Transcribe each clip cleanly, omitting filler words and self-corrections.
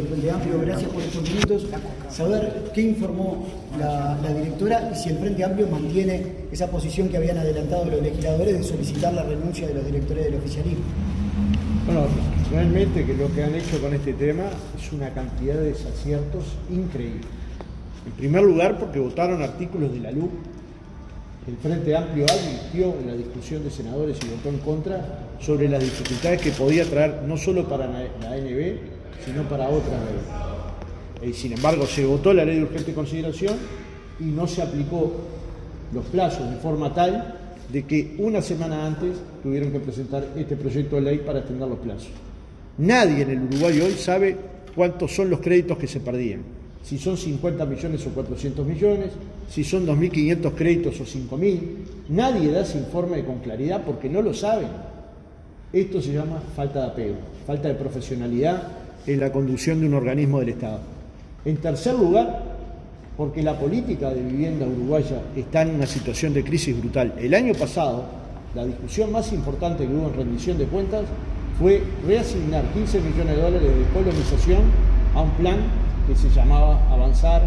Frente Amplio, gracias por estos minutos. Saber qué informó la directora y si el Frente Amplio mantiene esa posición que habían adelantado los legisladores de solicitar la renuncia de los directores del oficialismo. Bueno, realmente que lo que han hecho con este tema es una cantidad de desaciertos increíble. En primer lugar, porque votaron artículos de la LUC. El Frente Amplio advirtió en la discusión de senadores y votó en contra sobre las dificultades que podía traer no solo para la ANB, sino para otras leyes. Sin embargo, se votó la ley de urgente consideración y no se aplicó los plazos de forma tal de que una semana antes tuvieron que presentar este proyecto de ley para extender los plazos. Nadie en el Uruguay hoy sabe cuántos son los créditos que se perdían, si son 50 millones o 400 millones, si son 2.500 créditos o 5.000. Nadie da ese informe con claridad porque no lo saben. Esto se llama falta de apego, falta de profesionalidad en la conducción de un organismo del Estado. En tercer lugar, porque la política de vivienda uruguaya está en una situación de crisis brutal. El año pasado, la discusión más importante que hubo en rendición de cuentas fue reasignar 15 millones de dólares de colonización a un plan que se llamaba Avanzar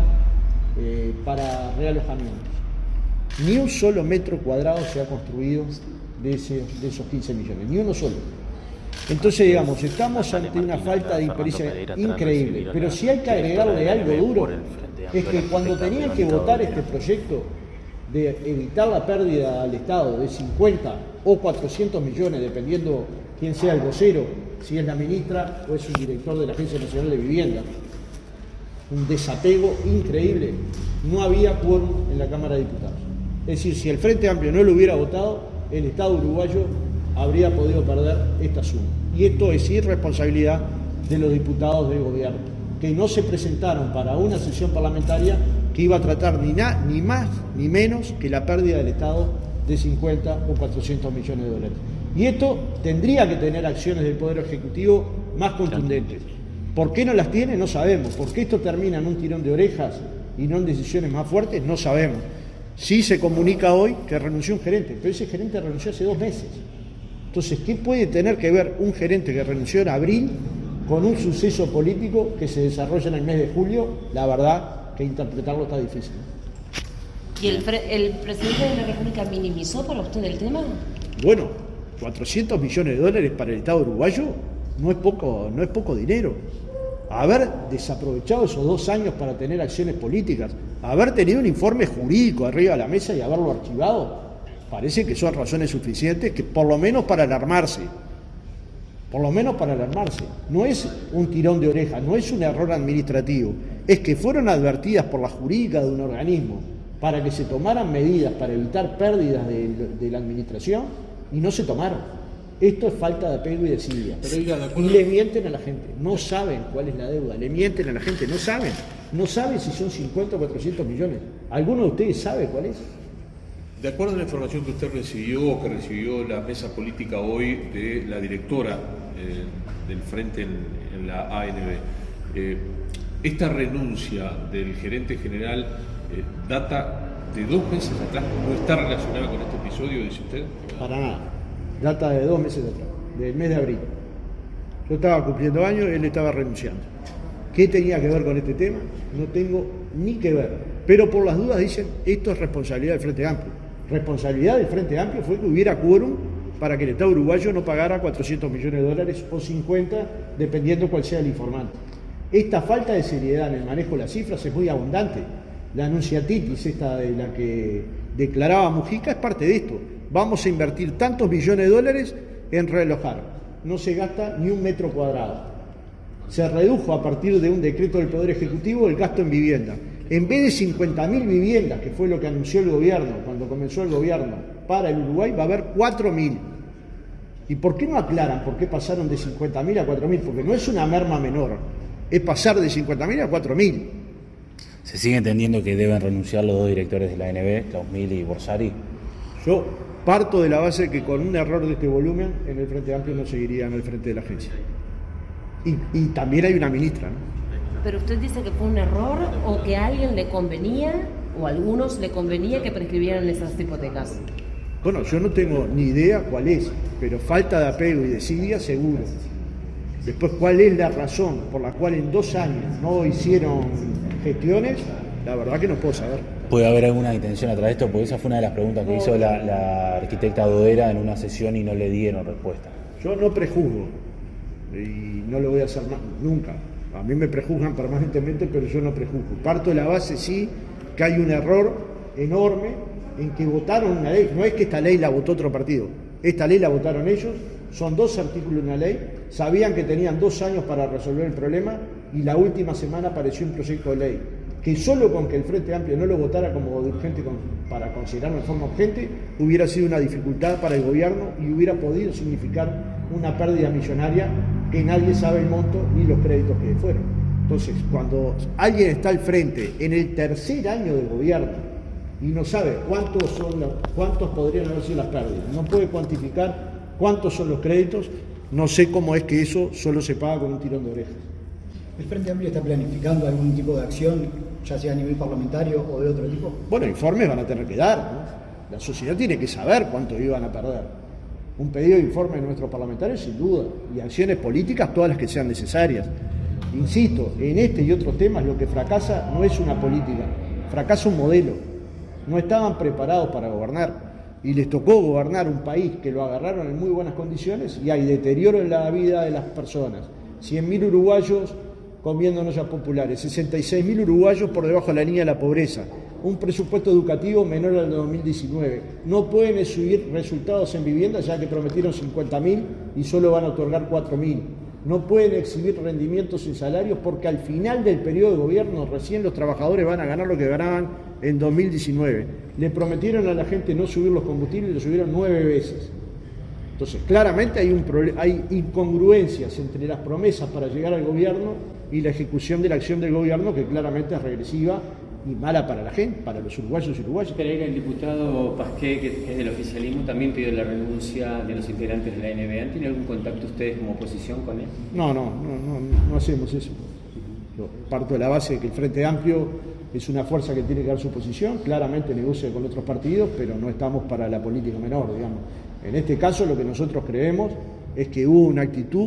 para realojamientos. Ni un solo metro cuadrado se ha construido de esos 15 millones, ni uno solo. Entonces, digamos, estamos ante una falta de impericia increíble, pero si hay que agregarle algo duro, es que cuando tenían que votar este proyecto de evitar la pérdida al Estado de 50 o 400 millones, dependiendo quién sea el vocero, si es la ministra o es un director de la Agencia Nacional de Vivienda, un desapego increíble, no había quórum en la Cámara de Diputados. Es decir, si el Frente Amplio no lo hubiera votado, el Estado uruguayo habría podido perder esta suma. Y esto es irresponsabilidad de los diputados del gobierno, que no se presentaron para una sesión parlamentaria que iba a tratar ni más ni menos que la pérdida del Estado de 50 o 400 millones de dólares. Y esto tendría que tener acciones del Poder Ejecutivo más contundentes. ¿Por qué no las tiene? No sabemos. ¿Por qué esto termina en un tirón de orejas y no en decisiones más fuertes? No sabemos. Sí se comunica hoy que renunció un gerente, pero ese gerente renunció hace 2 meses. Entonces, ¿qué puede tener que ver un gerente que renunció en abril con un suceso político que se desarrolla en el mes de julio? La verdad que interpretarlo está difícil. ¿Y el presidente de la República minimizó para usted el tema? Bueno, 400 millones de dólares para el Estado uruguayo no es poco dinero. Haber desaprovechado esos 2 años para tener acciones políticas, haber tenido un informe jurídico arriba de la mesa y haberlo archivado, parece que son razones suficientes que por lo menos para alarmarse. No es un tirón de oreja, no es un error administrativo, es que fueron advertidas por la jurídica de un organismo para que se tomaran medidas para evitar pérdidas de la administración y no se tomaron. Esto es falta de apego y desidia. Y le mienten a la gente, no saben cuál es la deuda, le mienten a la gente, no saben si son 50 o 400 millones. ¿Alguno de ustedes sabe cuál es? De acuerdo a la información que usted recibió, que recibió la mesa política hoy de la directora del Frente en la ANB, esta renuncia del gerente general data de 2 meses atrás, ¿no está relacionada con este episodio, dice usted? Para nada, data de 2 meses atrás, del mes de abril. Yo estaba cumpliendo años, él estaba renunciando. ¿Qué tenía que ver con este tema? No tengo ni que ver. Pero por las dudas dicen, esto es responsabilidad del Frente Amplio. Responsabilidad del Frente Amplio fue que hubiera quórum para que el Estado uruguayo no pagara 400 millones de dólares o 50, dependiendo cuál sea el informante. Esta falta de seriedad en el manejo de las cifras es muy abundante. La anunciatitis esta de la que declaraba Mujica es parte de esto. Vamos a invertir tantos millones de dólares en realojar. No se gasta ni un metro cuadrado. Se redujo a partir de un decreto del Poder Ejecutivo el gasto en vivienda. En vez de 50.000 viviendas, que fue lo que anunció el gobierno cuando comenzó el gobierno para el Uruguay, va a haber 4.000. ¿Y por qué no aclaran por qué pasaron de 50.000 a 4.000? Porque no es una merma menor, es pasar de 50.000 a 4.000. ¿Se sigue entendiendo que deben renunciar los 2 directores de la ANB, Klaus-Mili y Borsari? Yo parto de la base que con un error de este volumen en el Frente Amplio no seguirían al frente de la agencia. Y también hay una ministra, ¿no? Pero usted dice que fue un error o que a alguien le convenía o a algunos le convenía que prescribieran esas hipotecas. Bueno, yo no tengo ni idea cuál es, pero falta de apego y desidia seguro. Después, ¿cuál es la razón por la cual en 2 años no hicieron gestiones? La verdad que no puedo saber. ¿Puede haber alguna intención atrás de esto? Porque esa fue una de las preguntas que hizo la arquitecta Dodera en una sesión y no le dieron respuesta. Yo no prejuzgo y no lo voy a hacer nunca. A mí me prejuzgan permanentemente, pero yo no prejuzgo. Parto de la base, sí, que hay un error enorme en que votaron una ley. No es que esta ley la votó otro partido, esta ley la votaron ellos, son 2 artículos de una ley, sabían que tenían 2 años para resolver el problema y la última semana apareció un proyecto de ley que solo con que el Frente Amplio no lo votara como de urgente para considerarlo de forma urgente, hubiera sido una dificultad para el gobierno y hubiera podido significar una pérdida millonaria que nadie sabe el monto ni los créditos que fueron. Entonces, cuando alguien está al frente en el 3er año del gobierno y no sabe cuántos podrían haber sido las pérdidas, no puede cuantificar cuántos son los créditos, no sé cómo es que eso solo se paga con un tirón de orejas. ¿El Frente Amplio está planificando algún tipo de acción, ya sea a nivel parlamentario o de otro tipo? Bueno, informes van a tener que dar, ¿no? La sociedad tiene que saber cuánto iban a perder. Un pedido de informe de nuestros parlamentarios, sin duda, y acciones políticas todas las que sean necesarias. Insisto, en este y otros temas lo que fracasa no es una política, fracasa un modelo. No estaban preparados para gobernar y les tocó gobernar un país que lo agarraron en muy buenas condiciones y hay deterioro en la vida de las personas. 100.000 uruguayos comiendo en ollas populares, 66.000 uruguayos por debajo de la línea de la pobreza, un presupuesto educativo menor al de 2019. No pueden exhibir resultados en vivienda ya que prometieron 50.000 y solo van a otorgar 4.000. No pueden exhibir rendimientos sin salarios porque al final del periodo de gobierno recién los trabajadores van a ganar lo que ganaban en 2019. Le prometieron a la gente no subir los combustibles y lo subieron 9 veces. Entonces, claramente hay incongruencias entre las promesas para llegar al gobierno y la ejecución de la acción del gobierno que claramente es regresiva y mala para la gente, para los uruguayos y uruguayas. Pereira, el diputado Pasqué, que es del oficialismo, también pidió la renuncia de los integrantes de la ANB. ¿Han tenido algún contacto ustedes como oposición con él? No hacemos eso. Yo parto de la base de que el Frente Amplio es una fuerza que tiene que dar su posición, claramente negocia con otros partidos, pero no estamos para la política menor, digamos. En este caso lo que nosotros creemos es que hubo una actitud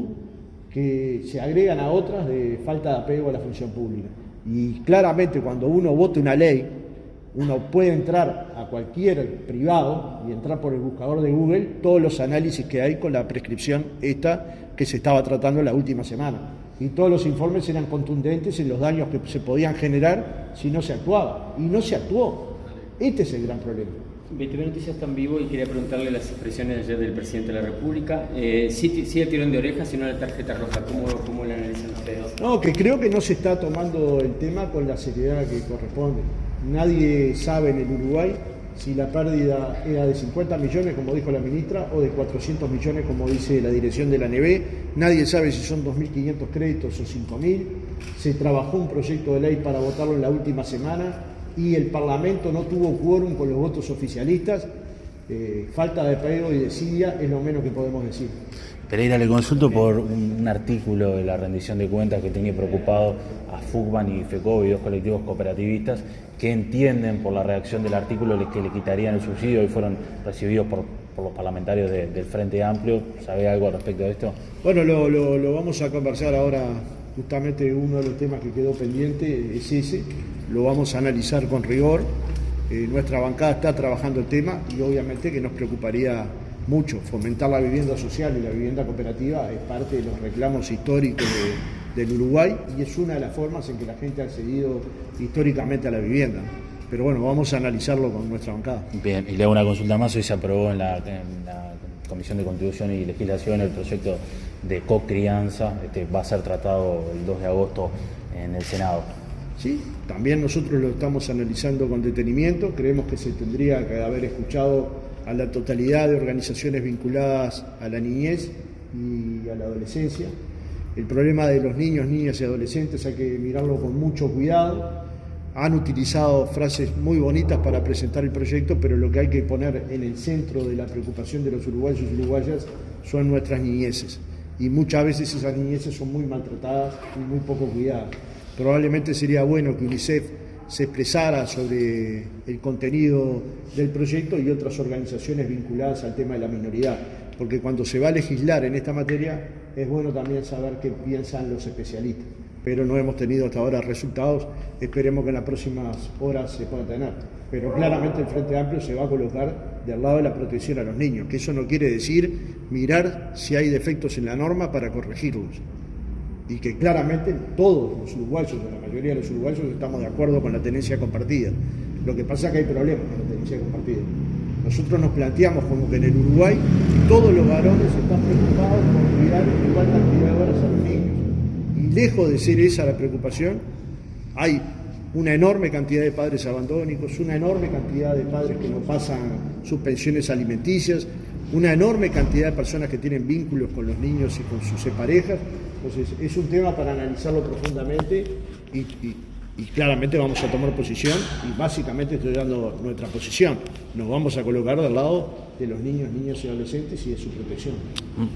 que se agregan a otras de falta de apego a la función pública. Y claramente cuando uno vota una ley, uno puede entrar a cualquier privado y entrar por el buscador de Google todos los análisis que hay con la prescripción esta que se estaba tratando la última semana. Y todos los informes eran contundentes en los daños que se podían generar si no se actuaba. Y no se actuó. Este es el gran problema. 20 Noticias está en vivo y quería preguntarle las expresiones de ayer del presidente de la República. Sí el tirón de orejas, sino la tarjeta roja. ¿Cómo la analizan ustedes? No, que creo que no se está tomando el tema con la seriedad que corresponde. Nadie sabe en el Uruguay si la pérdida era de 50 millones, como dijo la ministra, o de 400 millones, como dice la dirección de la ANB. Nadie sabe si son 2.500 créditos o 5.000. Se trabajó un proyecto de ley para votarlo en la última semana y el Parlamento no tuvo quórum con los votos oficialistas. Falta de apego y desidia es lo menos que podemos decir. Pereira, le consulto por un artículo de la rendición de cuentas que tenía preocupado a FUCBAN y FECOBI, 2 colectivos cooperativistas, que entienden por la redacción del artículo que le quitarían el subsidio y fueron recibidos por los parlamentarios del Frente Amplio. ¿Sabe algo al respecto de esto? Bueno, lo vamos a conversar ahora. Justamente uno de los temas que quedó pendiente es ese, lo vamos a analizar con rigor. Nuestra bancada está trabajando el tema y obviamente que nos preocuparía mucho. Fomentar la vivienda social y la vivienda cooperativa es parte de los reclamos históricos del Uruguay y es una de las formas en que la gente ha accedido históricamente a la vivienda. Pero bueno, vamos a analizarlo con nuestra bancada. Bien, y le hago una consulta más. Hoy se aprobó en la Comisión de Constitución y Legislación el proyecto de cocrianza. Va a ser tratado el 2 de agosto en el Senado. Sí, también nosotros lo estamos analizando con detenimiento. Creemos que se tendría que haber escuchado a la totalidad de organizaciones vinculadas a la niñez y a la adolescencia. El problema de los niños, niñas y adolescentes hay que mirarlo con mucho cuidado. Han utilizado frases muy bonitas para presentar el proyecto, pero lo que hay que poner en el centro de la preocupación de los uruguayos y uruguayas son nuestras niñeces. Y muchas veces esas niñeces son muy maltratadas y muy poco cuidadas. Probablemente sería bueno que UNICEF se expresara sobre el contenido del proyecto y otras organizaciones vinculadas al tema de la minoridad, porque cuando se va a legislar en esta materia es bueno también saber qué piensan los especialistas. Pero no hemos tenido hasta ahora resultados, esperemos que en las próximas horas se puedan tener. Pero claramente el Frente Amplio se va a colocar del lado de la protección a los niños, que eso no quiere decir mirar si hay defectos en la norma para corregirlos. Y que claramente todos los uruguayos, o la mayoría de los uruguayos, estamos de acuerdo con la tenencia compartida. Lo que pasa es que hay problemas con la tenencia compartida. Nosotros nos planteamos como que en el Uruguay todos los varones están preocupados por cuidar en igual cantidad de horas a los niños. Y lejos de ser esa la preocupación, hay una enorme cantidad de padres abandónicos, una enorme cantidad de padres que no pasan sus pensiones alimenticias, una enorme cantidad de personas que tienen vínculos con los niños y con sus parejas. Entonces es un tema para analizarlo profundamente y claramente vamos a tomar posición y básicamente estoy dando nuestra posición. Nos vamos a colocar del lado de los niños, niñas y adolescentes y de su protección.